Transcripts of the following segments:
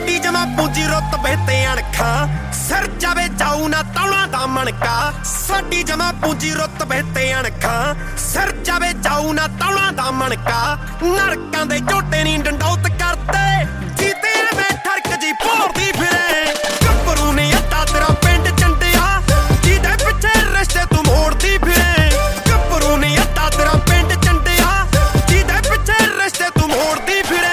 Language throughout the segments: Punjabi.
ਸਾਡੀ ਜਮਾ ਪੂੰਜੀ ਰੁਤਬੇ ਤੇ ਅਣਖਾਂ ਸਿਰ ਜਾਵੇ ਜਾਊ ਨਾ ਤੌਣਾ ਦਾ ਮਣਕਾ ਸਾਡੀ ਜਮਾ ਪੂੰਜੀ ਰੁਤਬੇ ਤੇ ਅਣਖਾਂ ਸਿਰ ਜਾਵੇ ਜਾਊ ਨਾ ਤੌਣਾ ਦਾ ਮਣਕਾ ਨਰਕਾਂ ਦੇ ਝੋਟੇ ਨਹੀਂ ਡੰਡੌਤ ਕਰਦੇ ਜੀਤੇ ਐਵੇਂ ਠਰਕ ਜੀ ਭੋਰਦੀ ਫਿਰੇ ਗੱਭਰੂ ਨੇ ਅੱਧਾ ਤੇਰਾ ਪਿੰਡ ਚੰਡਿਆ ਜਿਹਦੇ ਪਿੱਛੇ ਰਿਸ਼ਤੇ ਤੂੰ ਮੋੜਦੀ ਫਿਰੇ ਗੱਭਰੂ ਨੇ ਅੱਧਾ ਤੇਰਾ ਪਿੰਡ ਚੰਡਿਆ ਜਿਹਦੇ ਪਿੱਛੇ ਰਿਸ਼ਤੇ ਤੂੰ ਮੋੜਦੀ ਫਿਰੇ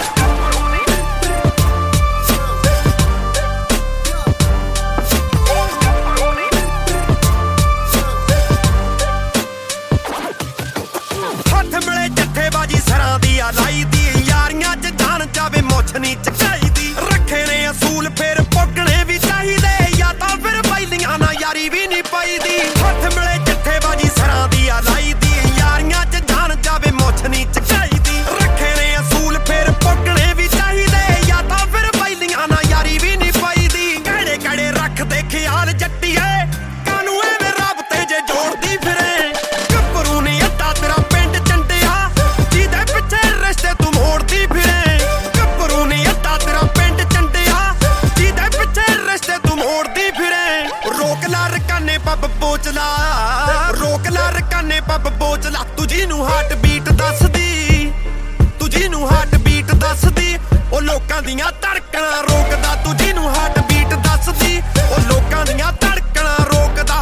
ਸਰਾਂ ਦੀ ਆ ਲਾਈ ਦੀ ਯਾਰੀਆਂ ਚ ਜਾਣ ਜਾਵੇ ਮੁੱਛ ਨੀ ਚਕਾਈ ਦੀ ਰੱਖੇ ਨੇ ਅਸੂਲ ਫਿਰ ਪੁੱਗਣੇ ਵੀ ਚਾਹੀਦੇ ਜਾਂ ਤਾਂ ਫਿਰ ਬੈਲੀਆਂ ਨਾ ਯਾਰੀ ਵੀ ਨੀ ਪਾਈਦੀ ਹੱਥ ਮਿਲੇ ਜੱਥੇਬਾਜੀ ਸਰਾਂ ਦੀ ਆ ਲਾਈ ਦੀ ਯਾਰੀਆਂ ਚ ਜਾਣ ਜਾਵੇ ਮੁੱਛ ਨੀ ਚਕਾਈ ਦੀ ਰੱਖੇ ਨੇ ਅਸੂਲ ਫਿਰ ਪੁੱਗਣੇ ਵੀ ਚਾਹੀਦੇ ਜਾਂ ਤਾਂ ਫਿਰ ਬੈਲੀਆਂ ਨਾ ਯਾਰੀ ਵੀ ਨੀ ਪਾਈਦੀ ਕਿਹੜੇ ਕਿਹੜੇ ਰੱਖਦੇ ਖਿਆਲ ਜੱਟੀਏ ਕਾਨੂੰ ਐਵੇਂ ਰੱਬ ਤੇ ਜੇ ਜੋੜਦੀ ਫਿਰੇ ਗੱਭਰੂ ਨੇ ਅੱਧਾ ਤੇਰਾ ਪਿੰਡ ਚੰਡਿਆ ਰਿਸ਼ਤੇ ਤੂੰ ਮੋੜਦੀ ਫਿਰੇ ਗੱਭਰੂ ਨੇ ਅੱਧਾ ਤੇਰਾ ਪਿੰਡ ਚੰਡਿਆ ਜਿਹਦੇ ਪਿੱਛੇ ਰਿਸ਼ਤੇ ਤੂੰ ਮੋੜਦੀ ਫਿਰੇ ਰੋਕ ਲਾ ਰਕਾਨੇ ਪੱਬ ਬੋਚਲਾ ਰੋਕ ਲਾ ਰਕਾਨੇ ਪੱਬ ਬੋਚਲਾ ਤੁਝੀ ਨੂੰ ਹਾਰਟ ਬੀਟ ਦੱਸਦੀ ਤੁਝੀ ਨੂੰ ਹਾਰਟ ਬੀਟ ਦੱਸਦੀ ਉਹ ਲੋਕਾਂ ਦੀਆਂ ਧੜਕਣਾਂ ਰੋਕਦਾ ਤੁਝੀ ਨੂੰ ਹਾਰਟ ਬੀਟ ਦੱਸਦੀ ਉਹ ਲੋਕਾਂ ਦੀਆਂ ਧੜਕਣਾਂ ਰੋਕਦਾ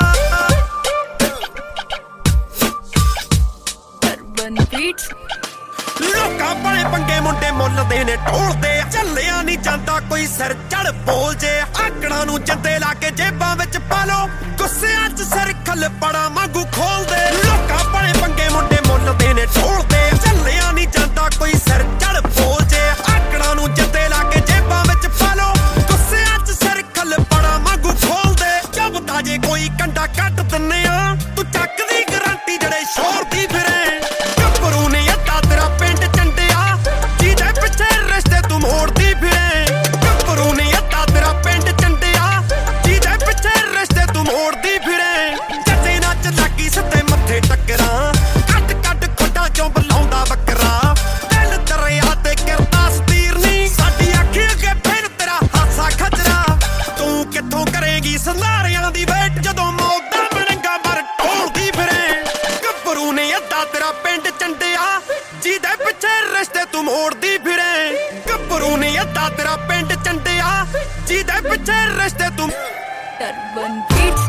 ਲੋਕਾਂ ਬੜੇ ਪੰਗੇ ਮੁੰਡੇ ਮੁੱਲਦੇ ਨੇ ਢੋਲਦੇ ਚੱਲਿਆ ਨਹੀਂ ਜਾਂਦਾ ਕੋਈ ਸਿਰ ਚੜ ਬੋਲ ਜੇ ਆਕੜਾਂ ਨੂੰ ਜੰਦੇ ਲਾ ਕੇ ਜੇਬਾਂ ਵਿੱਚ ਪਾ ਲੋ ਗੁੱਸਿਆਂ 'ਚ ਸਿਰ ਖੱਲ ਪੜਾ ਵਾਂਗੂ ਖੋਲਦੇ ਲੋਕਾਂ ਬੜੇ ਪੰਗੇ ਮੁੰਡੇ ਮੁੱਲਦੇ ਨੇ ਢੋਲਦੇ ਚੱਲਿਆ ਨਹੀਂ ਜਾਂਦਾ ਕੋਈ ਸਿਰ ਚੜ ਬੋਲ ਜੇ ਆਕੜਾਂ ਨੂੰ ਜੰਦੇ ਲਾ ਕੇ ਜੇਬਾਂ ਵਿੱਚ ਪਾ ਲੋ ਗੁੱਸਿਆਂ 'ਚ ਸਿਰ ਖੱਲ ਪੜਾ ਵਾਂਗੂ ਖੋਲਦੇ ਜਬ ਤਾਜੇ ਕੋਈ ਕੰਡਾ ਕੱਟ ਦਿੰਨੇ ਆ ਤੂੰ ਚੱਕਦੀ ਗਰੰਟੀ ਜਿਹੜੇ ਸ਼ੋਰ ਦੀ ਫਿਰੇ ਗੱਭਰੂ ਨੇ ਅੱਧਾ ਤੇਰਾ ਪਿੰਡ ਚੰਡਿਆ ਜਿਹਦੇ ਪਿੱਛੇ ਰਿਸ਼ਤੇ ਤੂੰ ਮੋੜਦੀ ਫਿਰੇ ਗੱਭਰੂ ਨੇ ਅੱਧਾ ਤੇਰਾ ਪਿੰਡ ਚੰਡਿਆ ਜਿਹਦੇ ਪਿੱਛੇ ਰਿਸ਼ਤੇ ਤੂੰ ਮੋੜਦੀ ਫਿਰੇ ਜੱਜੇ ਨੱਚ ਲੱਗੀ ਸਿੱਧੇ ਮੱਥੇ ਟੱਕਰਾਂ ਕੱਟ ਕੱਟ ਖੁੱਡਾਂ ਚੋਂ ਬੁਲਾਉਂਦਾ ਬੱਕਰਾ ਦਿਲ ਦਰਿਆ ਤੇ ਕਿਰਦਾ ਸਤੀਰ ਨੀ ਸਾਡੀ ਅੱਖੀ ਅੱਗੇ ਫਿਰ ਤੇਰਾ ਹਾਸਾ ਖਚਰਾ ਤੂੰ ਕਿੱਥੋਂ ਕਰੇਗੀ ਸੰਧਾਰਿਆਂ ਦੀ ਵੇਟ ਜਦੋਂ ਮੌਤ ਦਾ ਮਣੰਗਾ ਮਰ ਢੋਲਦੀ ਫਿਰੇ ਗੱਭਰੂ ਨੇ ਅੱਧਾ ਤੇਰਾ ਪਿੰਡ ਚੰਡਿਆ ਜਿਹਦੇ ਪਿੱਛੇ ਰਿਸ਼ਤੇ ਤੂੰ ਮੋੜਦੀ ਫਿਰੇ ਗੱਭਰੂ ਨੇ ਅੱਧਾ ਤੇਰਾ ਪਿੰਡ ਚੰਡਿਆ ਜਿਹਦੇ ਪਿੱਛੇ ਰਿਸ਼ਤੇ ਤੂੰ